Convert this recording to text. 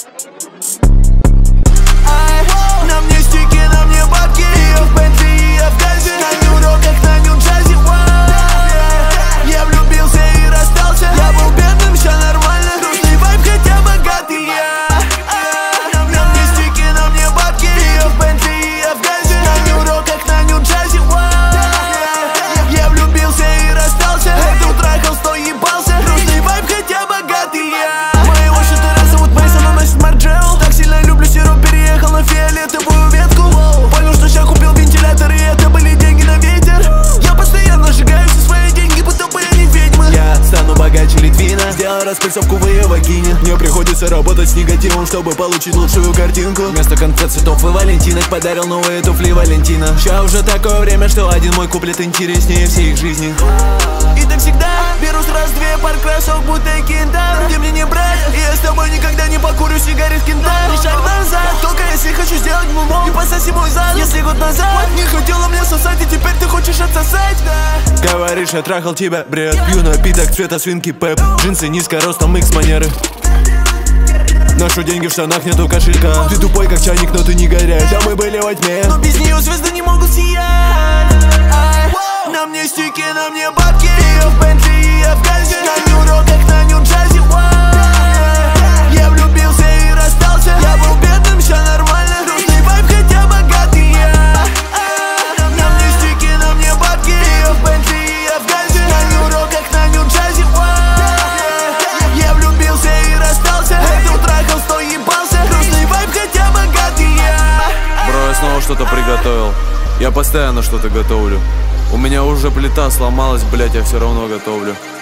На мне стики, на мне бабки, я в Бентли, я в Газе, на нью-роках, на нью-джазе. Я влюбился и расстался, я был бедным, все нормально. Грустный вайб, хотя богатый я. На мне стики, на мне бабки, я в Бентли, я в Газе, на нью-роках, на нью-джазе. Я влюбился и расстался, эту трахал, сто ебался. Грустный вайб, хотя богатый я. Моего шутера зовут Мейсон, он носит Марджел. Так сильно люблю сироп, переехал на фиолетовую ветку. Понял, что ща купил вентилятор, и это были деньги на ветер. Я постоянно сжигаю все свои деньги, будто бы они ведьмы. Я стану богаче Литвина, сделал распыльцовку в ее вагине. Мне приходится работать с негативом, чтобы получить лучшую картинку. Вместо конфет, цветов и валентинок подарил новые туфли Валентина. Ща уже такое время, что один мой куплет интереснее всей их жизни. И так всегда беру сразу две пар кроссовок, будто кентавр. Где мне не брать, и я с тобой никогда не покурю сигарет кентавр. Ни шаг назад, только если хочу сделать муму и пососи мой зад. Если год назад не хотела мне сосать, и теперь ты хочешь отсосать, да. Говоришь, я трахал тебя, бред. Пью напиток цвета свинки Пеп. Джинсы низко ростом, икс манеры. Ношу деньги в штанах, нету кошелька. Ты тупой как чайник, но ты не горяч. А мы были во тьме, но без нее звезды не могут сиять. На мне стики, на мне бабки, я в Бентли, я в Газе, на нью-роках, на нью-джазе. Я влюбился и расстался, я был бедным, все нормально. Грустный вайб, хотя богатый я. На мне стики, на мне бабки, я в Бентли, я в Газе, на нью-роках, на нью-джазе. Я влюбился и расстался, эту трахал, сто ебался. Грустный вайб, хотя богатый я. Бро, я снова что-то приготовил. Я постоянно что-то готовлю. У меня уже плита сломалась, блять, я все равно готовлю.